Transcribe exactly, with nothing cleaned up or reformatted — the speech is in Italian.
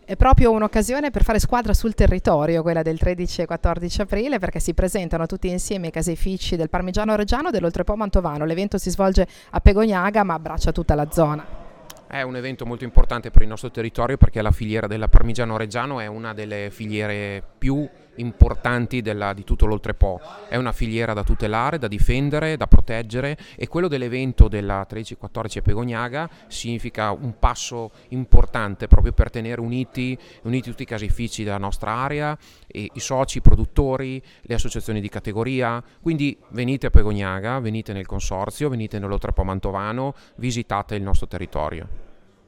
È proprio un'occasione per fare squadra sul territorio, quella del tredici e quattordici aprile, perché si presentano tutti insieme i caseifici del Parmigiano Reggiano e dell'Oltrepo Mantovano. L'evento si svolge a Pegognaga ma abbraccia tutta la zona. È un evento molto importante per il nostro territorio perché la filiera della Parmigiano Reggiano è una delle filiere più importanti della, di tutto l'Oltrepo. È una filiera da tutelare, da difendere, da proteggere, e quello dell'evento della tredici quattordici a Pegognaga significa un passo importante proprio per tenere uniti, uniti tutti i caseifici della nostra area, e i soci, i produttori, le associazioni di categoria. Quindi venite a Pegognaga, venite nel consorzio, venite nell'Oltrepo Mantovano, visitate il nostro territorio.